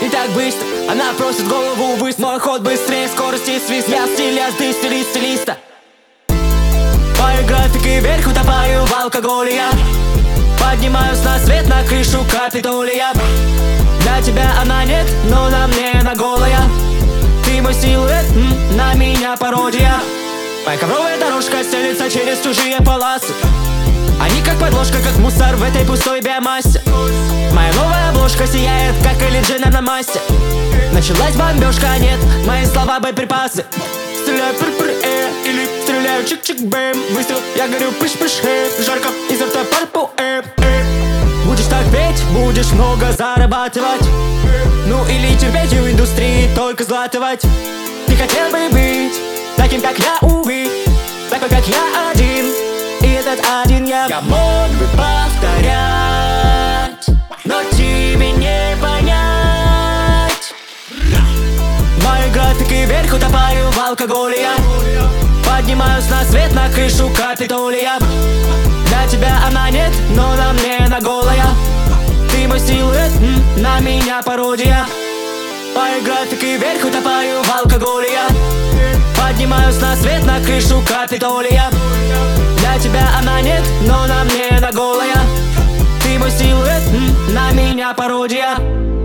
не так быстро. Она просит голову выстрел. Мой ход быстрее скорости свист. Я стилясты, стилист, стилиста. Мои графики вверх, утопаю в алкоголе я. Поднимаюсь на свет, на крышу Капитолия. Для тебя она нет, но на мне она голая. Ты мой силуэт, на меня пародия. Моя ковровая дорожка стелется через чужие полосы. Они как подложка, как мусор в этой пустой биомассе. Моя новая обложка сияет, как Элли Дженнер на массе. Началась бомбежка, нет, мои слова боеприпасы. Стреляю или стреляю чик-чик-бэм. Выстрел, я горю пыш-пыш, жарко, изо рта пар по Будешь так петь, будешь много зарабатывать. Ну или терпеть в индустрии, только златывать. Ты хотел бы быть таким, как я, увы. Такой, как я один, и этот один я. Я мог бы повторять, но тебе не понять. Мои графики вверх, утопаю в алкоголе я. Поднимаюсь на свет, на крышу Капитолия. Для тебя она нет, но на мне она голая. Ты мой силуэт, на меня пародия. Мои графики вверх, утопаю в алкоголе я. Поднимаюсь на свет, на крышу Капитолия. Для тебя она нет, но на мне она голая. Ты мой силуэт, на меня пародия.